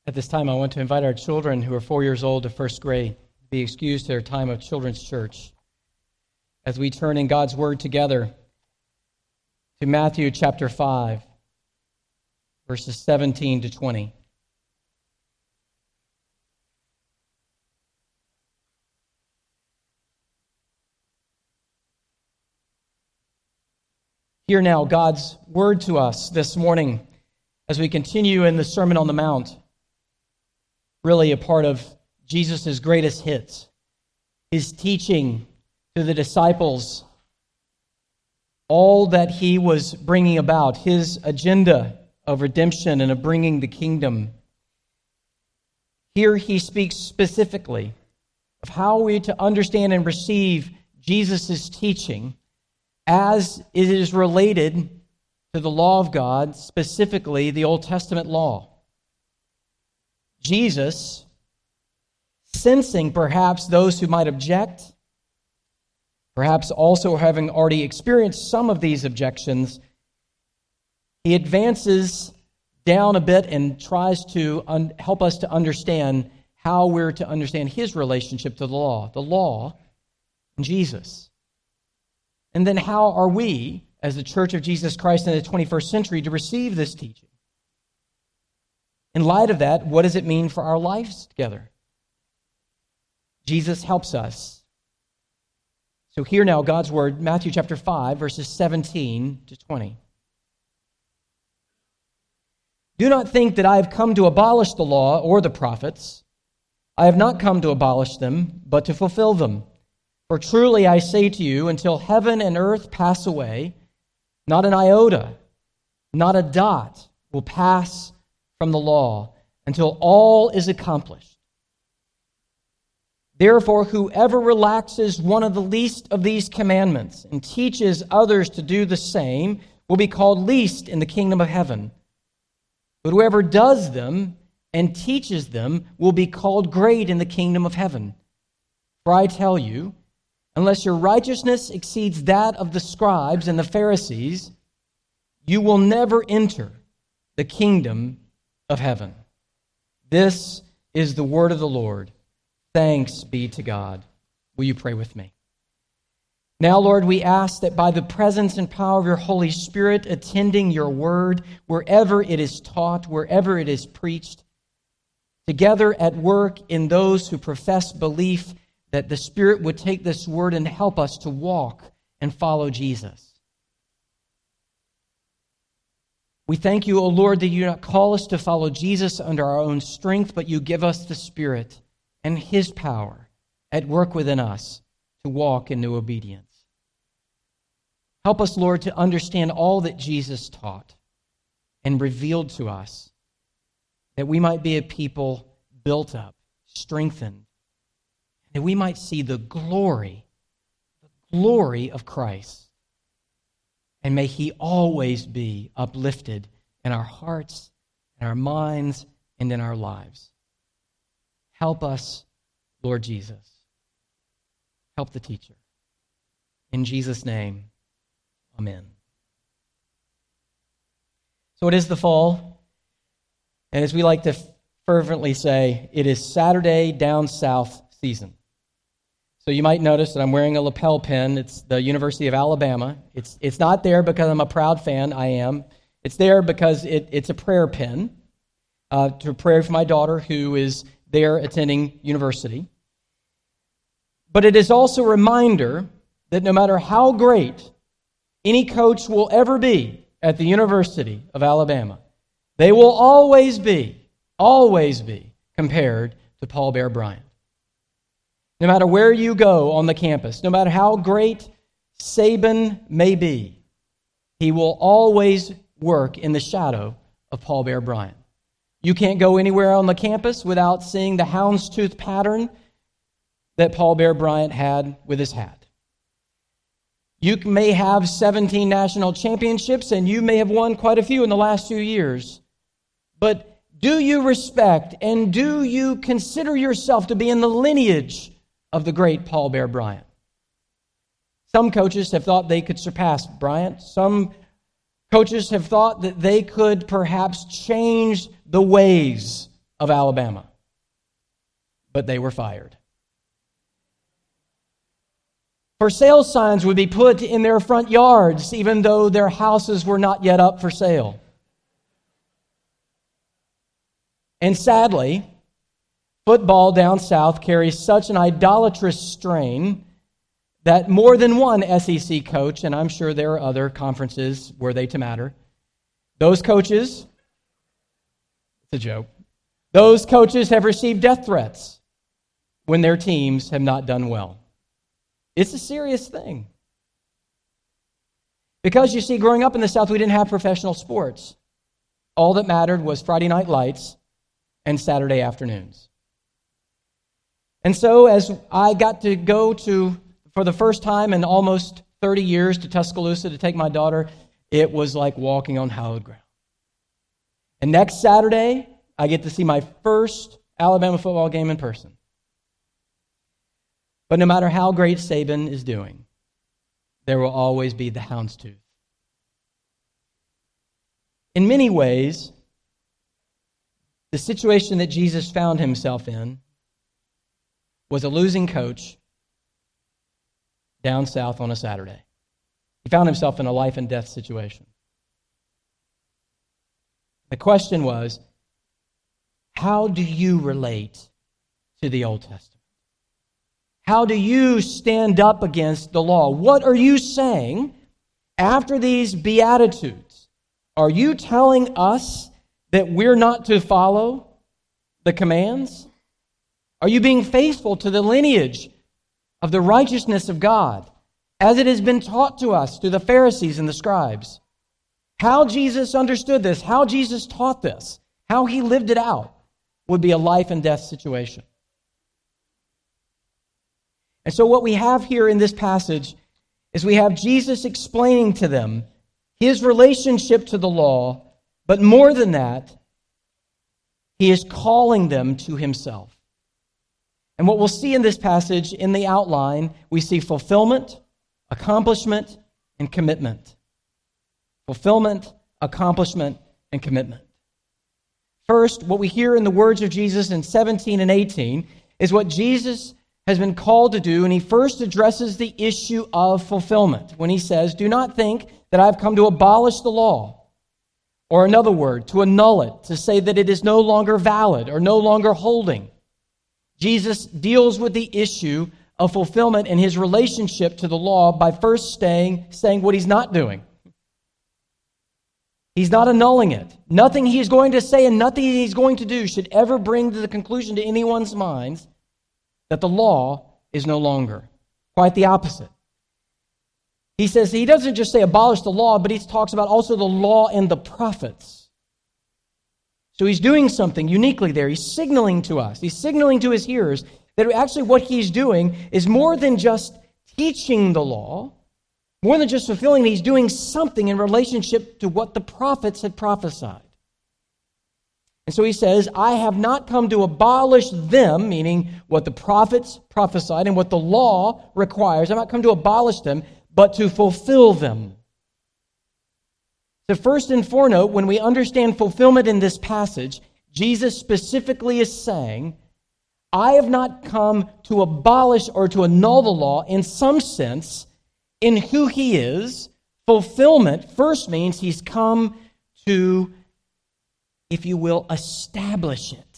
At this time, I want to invite our children who are 4 years old to first grade to be excused to their time of children's church as we turn in God's Word together to Matthew chapter 5, verses 17 to 20. Hear now God's Word to us this morning as we continue in the Sermon on the Mount. Really a part of Jesus' greatest hits, his teaching to the disciples, all that he was bringing about, his agenda of redemption and of bringing the kingdom. Here he speaks specifically of how we are to understand and receive Jesus' teaching as it is related to the law of God, specifically the Old Testament law. Jesus, sensing perhaps those who might object, perhaps also having already experienced some of these objections, he advances down a bit and tries to help us to understand how we're to understand his relationship to the law and Jesus. And then how are we, as the Church of Jesus Christ in the 21st century, to receive this teaching? In light of that, what does it mean for our lives together? Jesus helps us. So hear now God's Word, Matthew chapter 5, verses 17 to 20. Do not think that I have come to abolish the law or the prophets. I have not come to abolish them, but to fulfill them. For truly I say to you, until heaven and earth pass away, not an iota, not a dot will pass from the law until all is accomplished. Therefore, whoever relaxes one of the least of these commandments and teaches others to do the same will be called least in the kingdom of heaven. But whoever does them and teaches them will be called great in the kingdom of heaven. For I tell you, unless your righteousness exceeds that of the scribes and the Pharisees, you will never enter the kingdom of heaven. This is the word of the Lord. Thanks be to God. Will you pray with me? Now, Lord, we ask that by the presence and power of your Holy Spirit attending your word, wherever it is taught, wherever it is preached, together at work in those who profess belief, that the Spirit would take this word and help us to walk and follow Jesus. We thank you, O Lord, that you do not call us to follow Jesus under our own strength, but you give us the Spirit and his power at work within us to walk in new obedience. Help us, Lord, to understand all that Jesus taught and revealed to us, that we might be a people built up, strengthened, that we might see the glory of Christ. And may he always be uplifted in our hearts, in our minds, and in our lives. Help us, Lord Jesus. Help the teacher. In Jesus' name, amen. So it is the fall, and as we like to fervently say, it is Saturday down south season. So you might notice that I'm wearing a lapel pin. It's the University of Alabama. It's not there because I'm a proud fan. I am. It's there because it's a prayer pin to pray for my daughter who is there attending university. But it is also a reminder that no matter how great any coach will ever be at the University of Alabama, they will always be compared to Paul Bear Bryant. No matter where you go on the campus, no matter how great Saban may be, he will always work in the shadow of Paul Bear Bryant. You can't go anywhere on the campus without seeing the houndstooth pattern that Paul Bear Bryant had with his hat. You may have 17 national championships, and you may have won quite a few in the last few years, but do you respect and do you consider yourself to be in the lineage of the great Paul Bear Bryant? Some coaches have thought they could surpass Bryant. Some coaches have thought that they could perhaps change the ways of Alabama. But they were fired. For sale signs would be put in their front yards, even though their houses were not yet up for sale. And sadly, football down south carries such an idolatrous strain that more than one SEC coach, and I'm sure there are other conferences were they to matter, those coaches, it's a joke, those coaches have received death threats when their teams have not done well. It's a serious thing. Because, you see, growing up in the South, we didn't have professional sports. All that mattered was Friday night lights and Saturday afternoons. And so as I got to go to, for the first time in almost 30 years, to Tuscaloosa to take my daughter, it was like walking on hallowed ground. And next Saturday, I get to see my first Alabama football game in person. But no matter how great Saban is doing, there will always be the houndstooth. In many ways, the situation that Jesus found himself in was a losing coach down south on a Saturday. He found himself in a life and death situation. The question was, how do you relate to the Old Testament? How do you stand up against the law? What are you saying after these Beatitudes? Are you telling us that we're not to follow the commands? Are you being faithful to the lineage of the righteousness of God as it has been taught to us through the Pharisees and the scribes? How Jesus understood this, how Jesus taught this, how he lived it out would be a life and death situation. And so what we have here in this passage is we have Jesus explaining to them his relationship to the law, but more than that, he is calling them to himself. And what we'll see in this passage, in the outline, we see fulfillment, accomplishment, and commitment. Fulfillment, accomplishment, and commitment. First, what we hear in the words of Jesus in 17 and 18 is what Jesus has been called to do, and he first addresses the issue of fulfillment when he says, "Do not think that I have come to abolish the law," or another word, to annul it, to say that it is no longer valid or no longer holding. Jesus deals with the issue of fulfillment and his relationship to the law by first saying what he's not doing. He's not annulling it. Nothing he is going to say and nothing he's going to do should ever bring to the conclusion to anyone's minds that the law is no longer. Quite the opposite. He says he doesn't just say abolish the law, but he talks about also the law and the prophets. So he's doing something uniquely there. He's signaling to us. He's signaling to his hearers that actually what he's doing is more than just teaching the law, more than just fulfilling it. He's doing something in relationship to what the prophets had prophesied. And so he says, I have not come to abolish them, meaning what the prophets prophesied and what the law requires. I've not come to abolish them, but to fulfill them. So first and foremost, when we understand fulfillment in this passage, Jesus specifically is saying, I have not come to abolish or to annul the law in some sense in who he is. Fulfillment first means he's come to, if you will, establish it.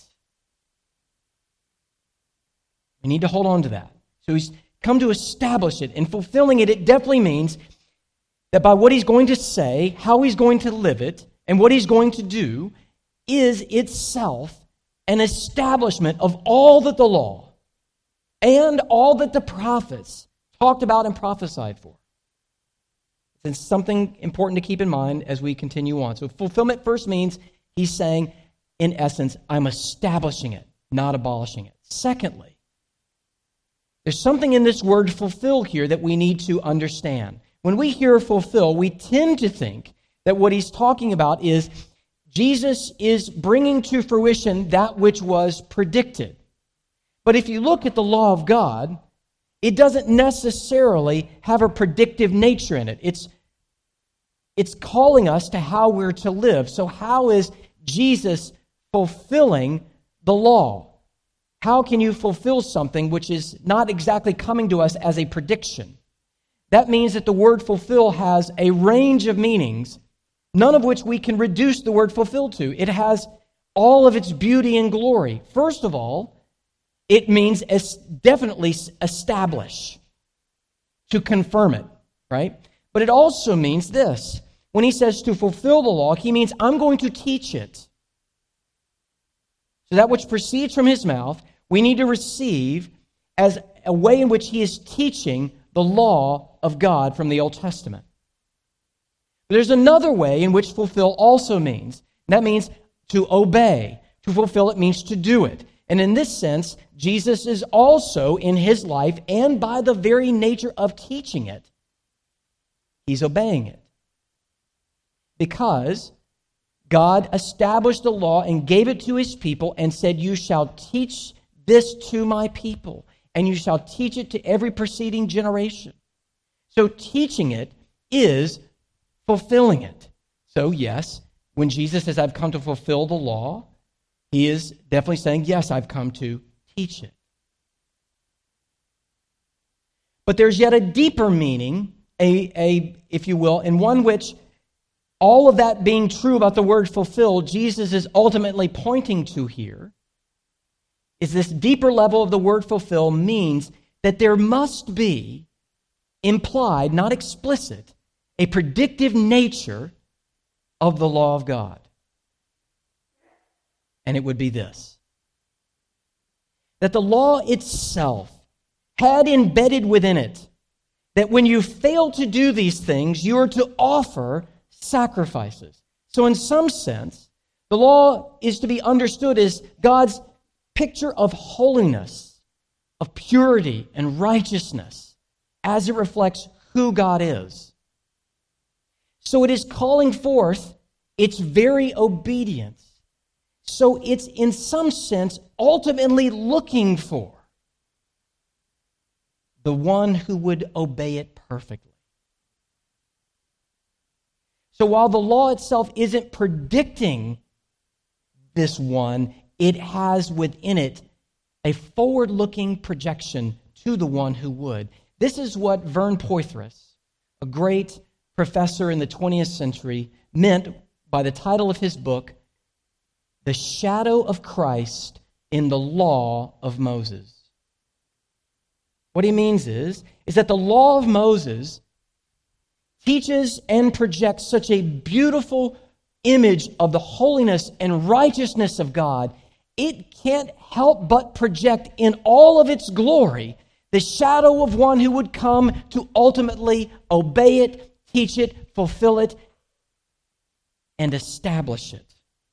We need to hold on to that. So he's come to establish it. And fulfilling it, it definitely means that by what he's going to say, how he's going to live it, and what he's going to do is itself an establishment of all that the law and all that the prophets talked about and prophesied for. It's something important to keep in mind as we continue on. So fulfillment first means he's saying, in essence, I'm establishing it, not abolishing it. Secondly, there's something in this word fulfill here that we need to understand. When we hear fulfill, we tend to think that what he's talking about is Jesus is bringing to fruition that which was predicted. But if you look at the law of God, it doesn't necessarily have a predictive nature in it. It's calling us to how we're to live. So how is Jesus fulfilling the law. How can you fulfill something which is not exactly coming to us as a prediction? That means that the word fulfill has a range of meanings, none of which we can reduce the word fulfill to. It has all of its beauty and glory. First of all, it means definitely establish, to confirm it, right? But it also means this. When he says to fulfill the law, he means I'm going to teach it. So that which proceeds from his mouth, we need to receive as a way in which he is teaching the law of God from the Old Testament. But there's another way in which fulfill also means. That means to obey. To fulfill it means to do it. And in this sense, Jesus is also in his life, and by the very nature of teaching it, he's obeying it. Because God established the law and gave it to his people and said, you shall teach this to my people, and you shall teach it to every preceding generation. So teaching it is fulfilling it. So yes, when Jesus says, I've come to fulfill the law, he is definitely saying, yes, I've come to teach it. But there's yet a deeper meaning, if you will, and one which all of that being true about the word fulfill, Jesus is ultimately pointing to here, is this deeper level of the word fulfill means that there must be implied, not explicit, a predictive nature of the law of God. And it would be this: that the law itself had embedded within it that when you fail to do these things, you are to offer sacrifices. So in some sense, the law is to be understood as God's picture of holiness, of purity and righteousness, as it reflects who God is. So it is calling forth its very obedience. So it's, in some sense, ultimately looking for the one who would obey it perfectly. So while the law itself isn't predicting this one, it has within it a forward-looking projection to the one who would. This is what Vern Poythress, a great professor in the 20th century, meant by the title of his book, The Shadow of Christ in the Law of Moses. What he means is that the law of Moses teaches and projects such a beautiful image of the holiness and righteousness of God, it can't help but project in all of its glory the shadow of one who would come to ultimately obey it, teach it, fulfill it, and establish it.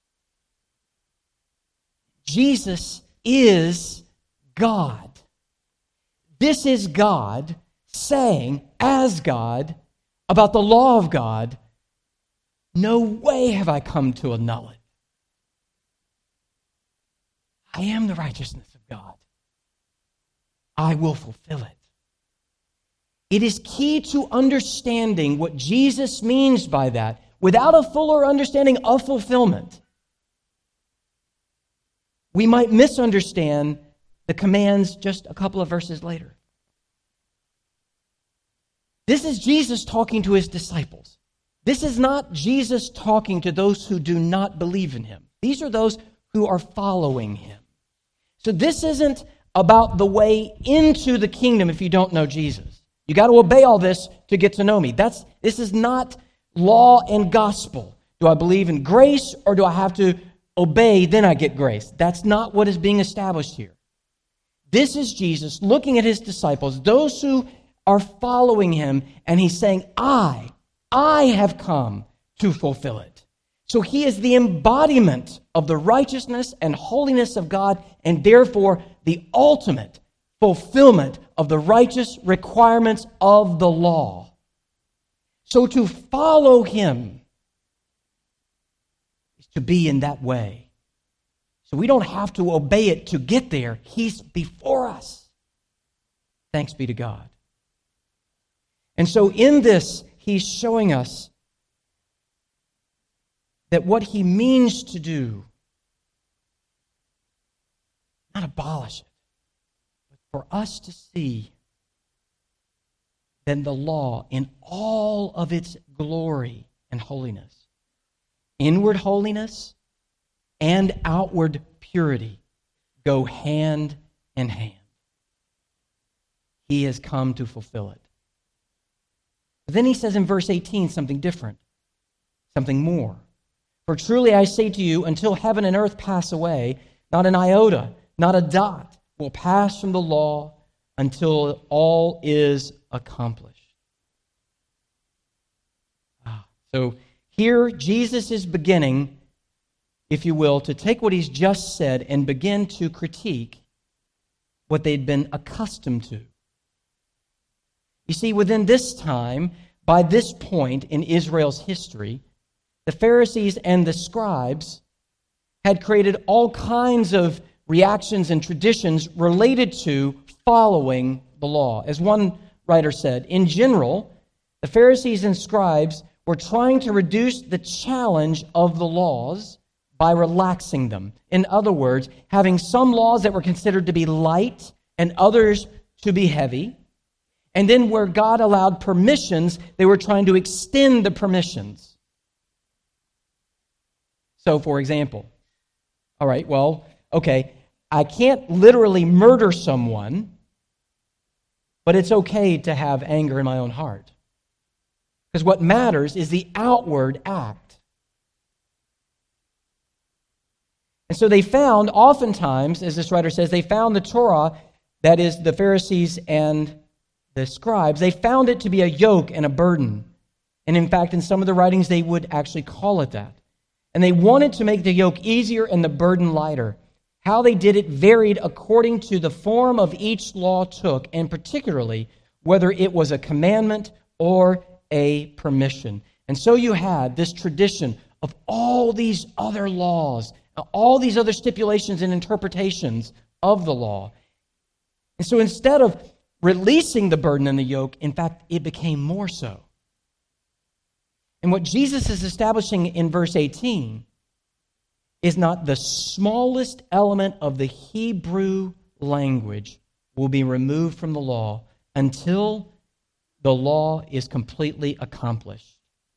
Jesus is God. This is God saying, as God, about the law of God, no way have I come to annul it. I am the righteousness of God. I will fulfill it. It is key to understanding what Jesus means by that. Without a fuller understanding of fulfillment, we might misunderstand the commands just a couple of verses later. This is Jesus talking to his disciples. This is not Jesus talking to those who do not believe in him. These are those who are following him. So this isn't about the way into the kingdom if you don't know Jesus. You got to obey all this to get to know me. This is not law and gospel. Do I believe in grace, or do I have to obey, then I get grace? That's not what is being established here. This is Jesus looking at his disciples, those who are following him, and he's saying, I have come to fulfill it. So he is the embodiment of the righteousness and holiness of God, and therefore the ultimate fulfillment of the righteous requirements of the law. So to follow him is to be in that way. So we don't have to obey it to get there. He's before us. Thanks be to God. And so in this, he's showing us that what he means to do not abolish it, but for us to see then the law in all of its glory and holiness, inward holiness and outward purity, go hand in hand. He has come to fulfill it. But then he says in verse 18 something different, something more. For truly I say to you, until heaven and earth pass away, not an iota, not a dot will pass from the law until all is accomplished. So here Jesus is beginning, if you will, to take what he's just said and begin to critique what they'd been accustomed to. You see, within this time, by this point in Israel's history, the Pharisees and the scribes had created all kinds of reactions and traditions related to following the law. As one writer said, in general, the Pharisees and scribes were trying to reduce the challenge of the laws by relaxing them. In other words, having some laws that were considered to be light and others to be heavy. And then where God allowed permissions, they were trying to extend the permissions. So, for example, all right, well, okay, I can't literally murder someone, but it's okay to have anger in my own heart. Because what matters is the outward act. And so they found, oftentimes, as this writer says, they found the Torah, that is the Pharisees and the scribes, they found it to be a yoke and a burden. And in fact, in some of the writings, they would actually call it that. And they wanted to make the yoke easier and the burden lighter. How they did it varied according to the form of each law took, and particularly whether it was a commandment or a permission. And so you had this tradition of all these other laws, all these other stipulations and interpretations of the law. And so instead of releasing the burden and the yoke, in fact, it became more so. And what Jesus is establishing in verse 18 is not the smallest element of the Hebrew language will be removed from the law until the law is completely accomplished.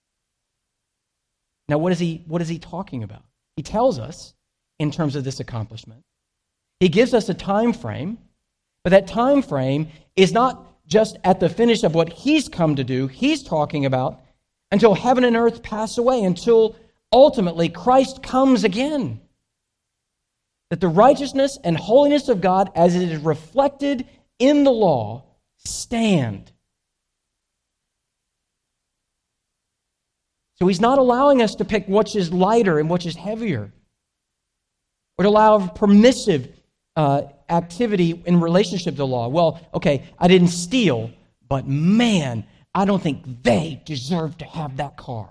Now, what is he talking about? He tells us in terms of this accomplishment. He gives us a time frame, but that time frame is not just at the finish of what he's come to do. He's talking about until heaven and earth pass away, until ultimately Christ comes again. That the righteousness and holiness of God, as it is reflected in the law, stand. So he's not allowing us to pick which is lighter and which is heavier, or to allow permissive activity in relationship to the law. Well, okay, I didn't steal, but man, I don't think they deserve to have that car.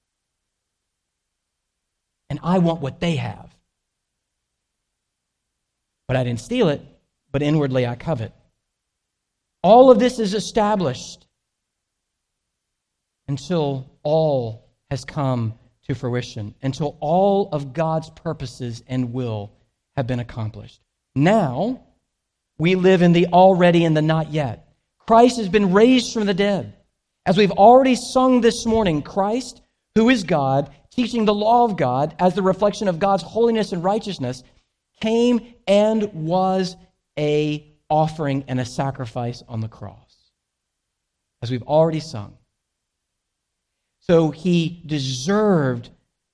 And I want what they have. But I didn't steal it, but inwardly I covet. All of this is established until all has come to fruition, until all of God's purposes and will have been accomplished. Now, we live in the already and the not yet. Christ has been raised from the dead. As we've already sung this morning, Christ, who is God, teaching the law of God as the reflection of God's holiness and righteousness, came and was an offering and a sacrifice on the cross, as we've already sung. So he deserved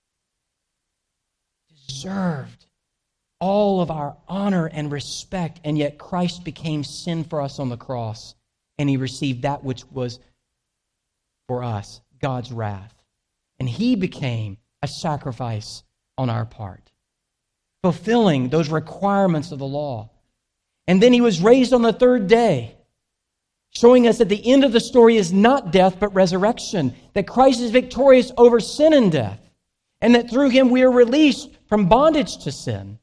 all of our honor and respect, and yet Christ became sin for us on the cross, and he received that which was for us, God's wrath. And he became a sacrifice on our part, fulfilling those requirements of the law. And then he was raised on the third day, showing us that the end of the story is not death, but resurrection, that Christ is victorious over sin and death, and that through him we are released from bondage to sin.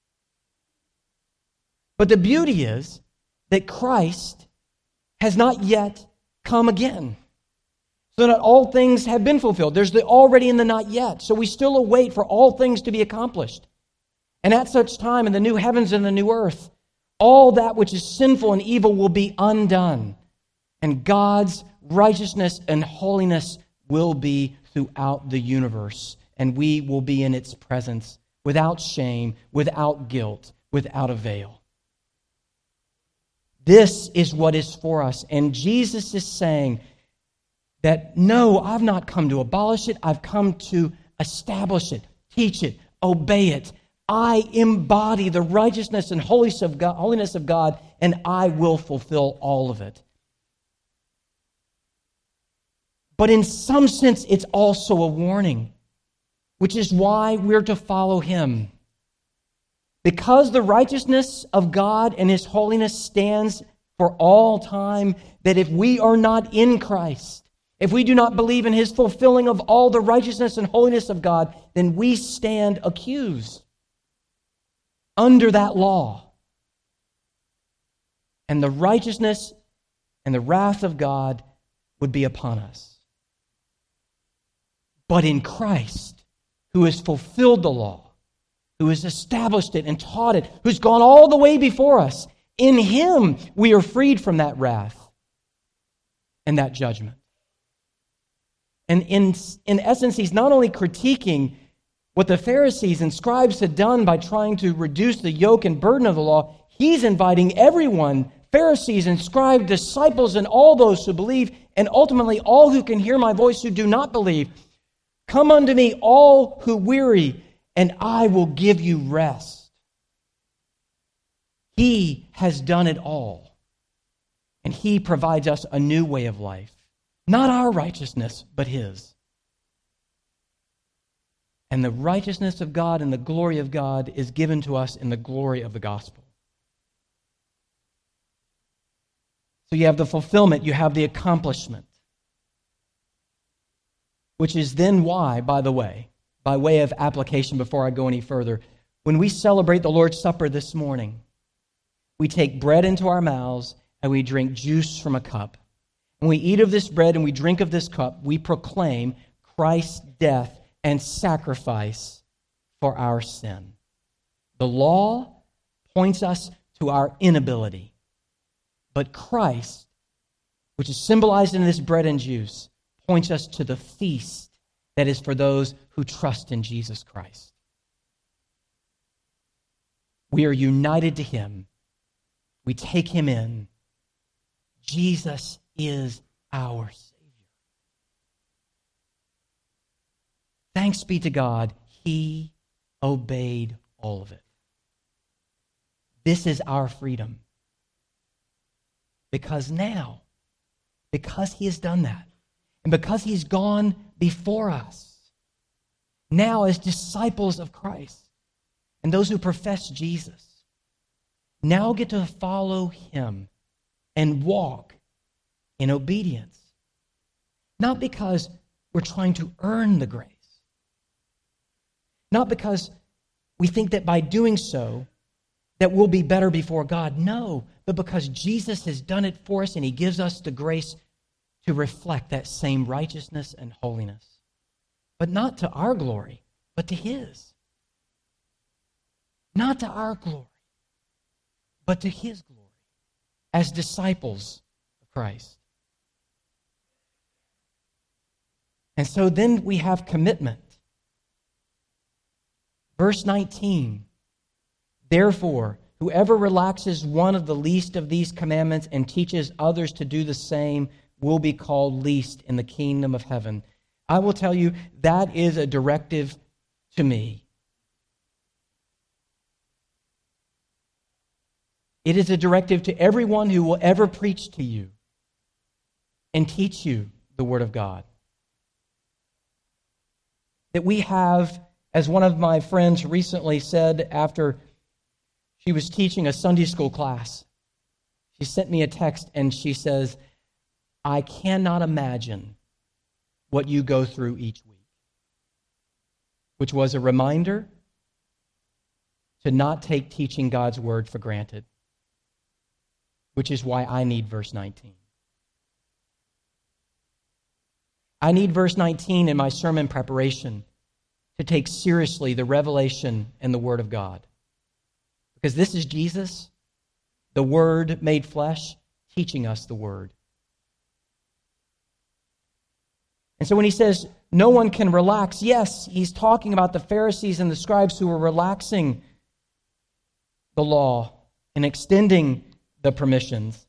But the beauty is that Christ has not yet come again. So not all things have been fulfilled. There's the already and the not yet. So we still await for all things to be accomplished. And at such time, in the new heavens and the new earth, all that which is sinful and evil will be undone. And God's righteousness and holiness will be throughout the universe. And we will be in its presence without shame, without guilt, without a veil. This is what is for us. And Jesus is saying that, no, I've not come to abolish it. I've come to establish it, teach it, obey it. I embody the righteousness and holiness of God, and I will fulfill all of it. But in some sense, it's also a warning, which is why we're to follow Him. Because the righteousness of God and His holiness stands for all time, that if we are not in Christ, if we do not believe in His fulfilling of all the righteousness and holiness of God, then we stand accused under that law. And the righteousness and the wrath of God would be upon us. But in Christ, who has fulfilled the law, who has established it and taught it, who's gone all the way before us, in Him we are freed from that wrath and that judgment. And in essence, He's not only critiquing what the Pharisees and scribes had done by trying to reduce the yoke and burden of the law, He's inviting everyone, Pharisees and scribes, disciples, and all those who believe, and ultimately all who can hear my voice who do not believe, come unto me, all who weary, and I will give you rest. He has done it all, and He provides us a new way of life. Not our righteousness, but His. And the righteousness of God and the glory of God is given to us in the glory of the gospel. So you have the fulfillment, you have the accomplishment. Which is then why, by the way, by way of application before I go any further, when we celebrate the Lord's Supper this morning, we take bread into our mouths and we drink juice from a cup. When we eat of this bread and we drink of this cup, we proclaim Christ's death and sacrifice for our sin. The law points us to our inability. But Christ, which is symbolized in this bread and juice, points us to the feast that is for those who trust in Jesus Christ. We are united to Him. We take Him in. Jesus is our Savior. Thanks be to God, He obeyed all of it. This is our freedom. Because He has done that, and because He's gone before us, now as disciples of Christ, and those who profess Jesus, now get to follow Him and walk in obedience. Not because we're trying to earn the grace. Not because we think that by doing so, that we'll be better before God. No, but because Jesus has done it for us and He gives us the grace to reflect that same righteousness and holiness. But not to our glory, but to His. Not to our glory, but to His glory as disciples of Christ. And so then we have commitment. Verse 19, therefore, whoever relaxes one of the least of these commandments and teaches others to do the same will be called least in the kingdom of heaven. I will tell you, that is a directive to me. It is a directive to everyone who will ever preach to you and teach you the Word of God. That we have, as one of my friends recently said after she was teaching a Sunday school class, she sent me a text and she says, I cannot imagine what you go through each week. Which was a reminder to not take teaching God's Word for granted. Which is why I need verse 19. I need verse 19 in my sermon preparation to take seriously the revelation and the Word of God. Because this is Jesus, the Word made flesh, teaching us the Word. And so when he says no one can relax, yes, he's talking about the Pharisees and the scribes who were relaxing the law and extending the permissions.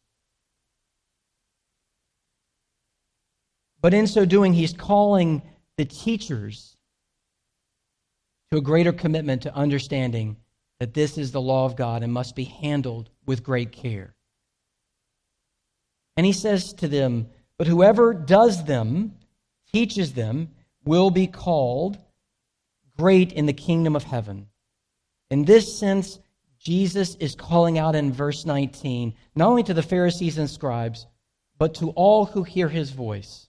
But in so doing, he's calling the teachers to a greater commitment to understanding that this is the law of God and must be handled with great care. And he says to them, but whoever does them, teaches them, will be called great in the kingdom of heaven. In this sense, Jesus is calling out in verse 19, not only to the Pharisees and scribes, but to all who hear his voice.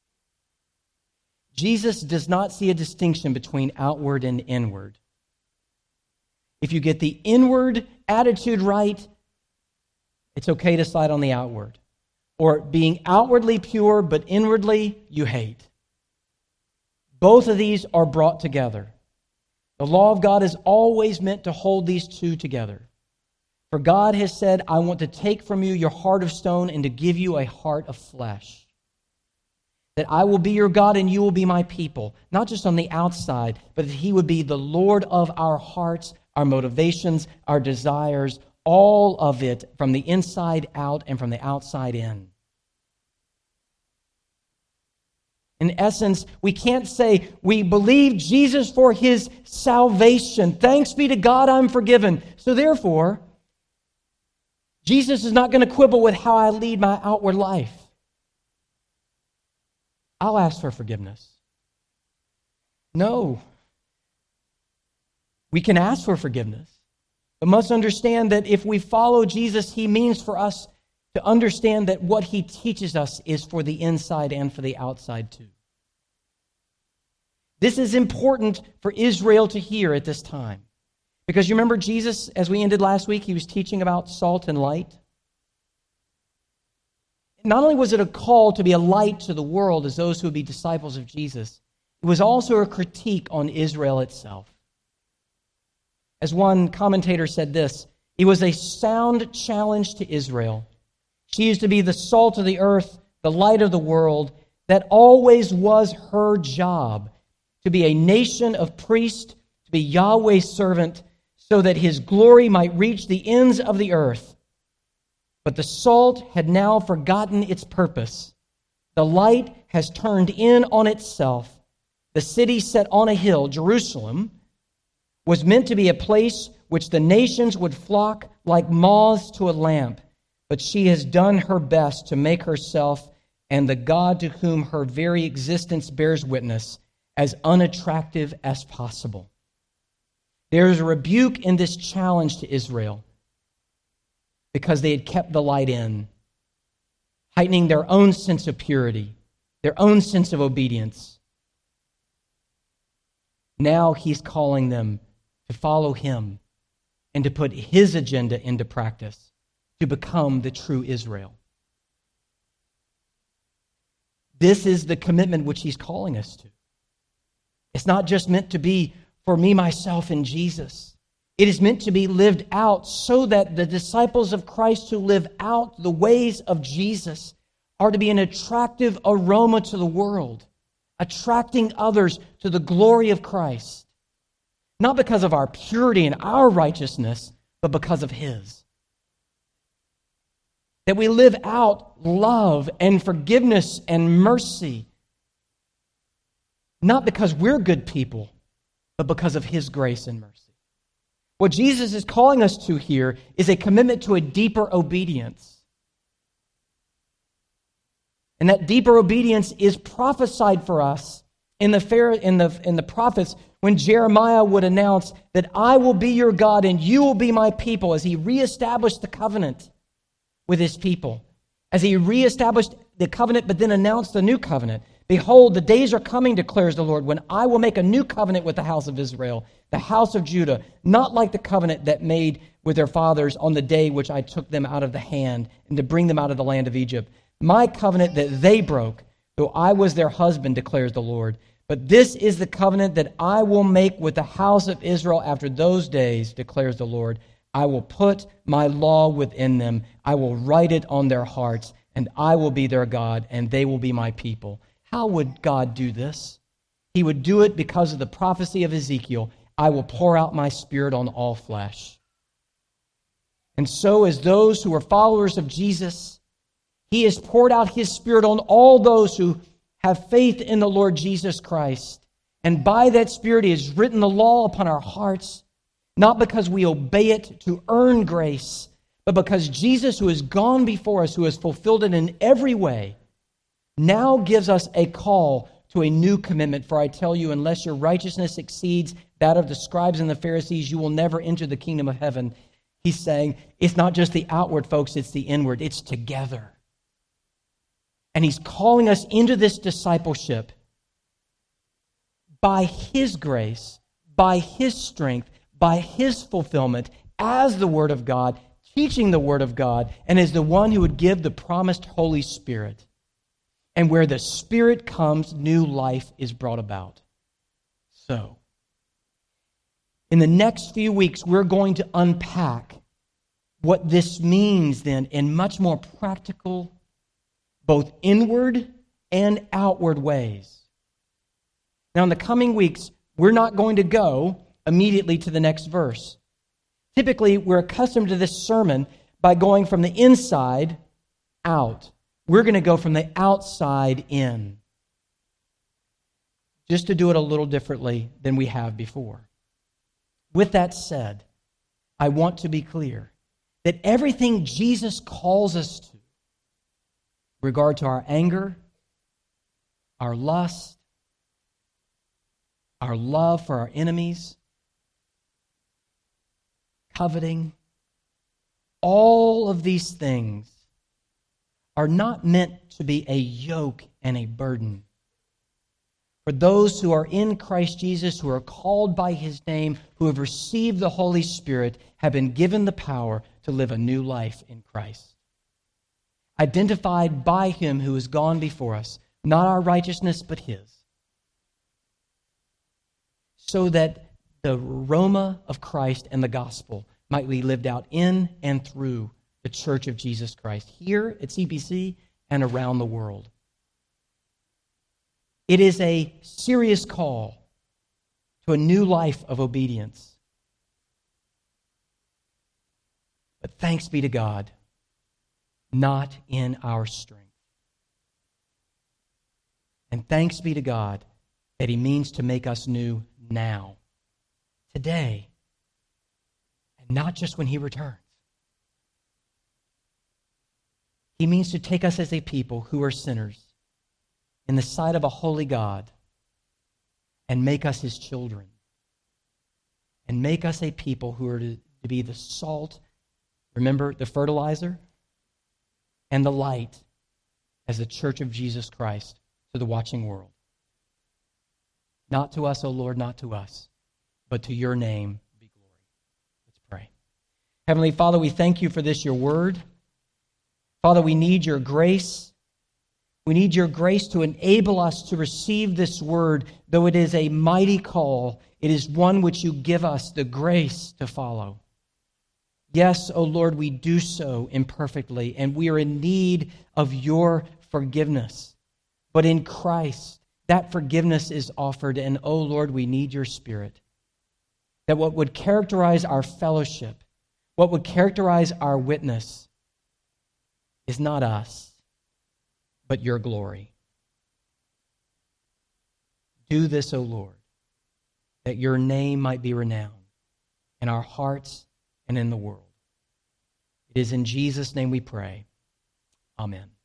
Jesus does not see a distinction between outward and inward. If you get the inward attitude right, it's okay to slide on the outward. Or being outwardly pure, but inwardly you hate. Both of these are brought together. The law of God is always meant to hold these two together. For God has said, I want to take from you your heart of stone and to give you a heart of flesh. That I will be your God and you will be my people. Not just on the outside, but that he would be the Lord of our hearts, our motivations, our desires, all of it from the inside out and from the outside in. In essence, we can't say we believe Jesus for his salvation. Thanks be to God, I'm forgiven. So therefore, Jesus is not going to quibble with how I lead my outward life. I'll ask for forgiveness. No. We can ask for forgiveness, but must understand that if we follow Jesus, he means for us to understand that what he teaches us is for the inside and for the outside too. This is important for Israel to hear at this time. Because you remember Jesus, as we ended last week, he was teaching about salt and light. Not only was it a call to be a light to the world as those who would be disciples of Jesus, it was also a critique on Israel itself. As one commentator said this, it was a sound challenge to Israel. She is to be the salt of the earth, the light of the world. That always was her job, to be a nation of priests, to be Yahweh's servant, so that his glory might reach the ends of the earth. But the salt had now forgotten its purpose. The light has turned in on itself. The city set on a hill, Jerusalem, was meant to be a place which the nations would flock like moths to a lamp. But she has done her best to make herself and the God to whom her very existence bears witness as unattractive as possible. There is a rebuke in this challenge to Israel because they had kept the light in, heightening their own sense of purity, their own sense of obedience. Now he's calling them to follow him and to put his agenda into practice, to become the true Israel. This is the commitment which he's calling us to. It's not just meant to be for me, myself, and Jesus. It is meant to be lived out so that the disciples of Christ who live out the ways of Jesus are to be an attractive aroma to the world, attracting others to the glory of Christ. Not because of our purity and our righteousness, but because of his. That we live out love and forgiveness and mercy, not because we're good people, but because of his grace and mercy. What Jesus is calling us to here is a commitment to a deeper obedience. And that deeper obedience is prophesied for us in the prophets when Jeremiah would announce that I will be your God and you will be my people, as he reestablished the covenant with his people. As he reestablished the covenant but then announced the new covenant. Behold, the days are coming, declares the Lord, when I will make a new covenant with the house of Israel, the house of Judah, not like the covenant that made with their fathers on the day which I took them out of the hand and to bring them out of the land of Egypt. My covenant that they broke, though I was their husband, declares the Lord. But this is the covenant that I will make with the house of Israel after those days, declares the Lord. I will put my law within them. I will write it on their hearts, and I will be their God, and they will be my people. How would God do this? He would do it because of the prophecy of Ezekiel. I will pour out my Spirit on all flesh. And so, as those who are followers of Jesus, He has poured out His Spirit on all those who have faith in the Lord Jesus Christ. And by that Spirit, He has written the law upon our hearts, not because we obey it to earn grace, but because Jesus, who has gone before us, who has fulfilled it in every way, now gives us a call to a new commitment. For I tell you, unless your righteousness exceeds that of the scribes and the Pharisees, you will never enter the kingdom of heaven. He's saying it's not just the outward, folks, it's the inward. It's together. And He's calling us into this discipleship by His grace, by His strength, by His fulfillment as the Word of God, teaching the Word of God, and as the one who would give the promised Holy Spirit. And where the Spirit comes, new life is brought about. So, in the next few weeks, we're going to unpack what this means then in much more practical, both inward and outward ways. Now, in the coming weeks, we're not going to go immediately to the next verse. Typically, we're accustomed to this sermon by going from the inside out. We're going to go from the outside in, just to do it a little differently than we have before. With that said, I want to be clear that everything Jesus calls us to, regard to our anger, our lust, our love for our enemies, coveting, all of these things are not meant to be a yoke and a burden. For those who are in Christ Jesus, who are called by His name, who have received the Holy Spirit, have been given the power to live a new life in Christ. Identified by Him who has gone before us, not our righteousness, but His. So that the aroma of Christ and the gospel might be lived out in and through the church of Jesus Christ, here at CPC and around the world. It is a serious call to a new life of obedience. But thanks be to God, not in our strength. And thanks be to God that He means to make us new now, today, and not just when He returns. He means to take us as a people who are sinners in the sight of a holy God and make us His children, and make us a people who are to be the salt, remember, the fertilizer, and the light as the church of Jesus Christ to the watching world. Not to us, O Lord, not to us, but to Your name be glory. Let's pray. Heavenly Father, we thank You for this, Your word. Father, we need Your grace. We need Your grace to enable us to receive this word, though it is a mighty call. It is one which You give us the grace to follow. Yes, O Lord, we do so imperfectly, and we are in need of Your forgiveness. But in Christ, that forgiveness is offered, and O Lord, we need Your Spirit. That what would characterize our fellowship, what would characterize our witness, is not us, but Your glory. Do this, O Lord, that Your name might be renowned in our hearts and in the world. It is in Jesus' name we pray. Amen.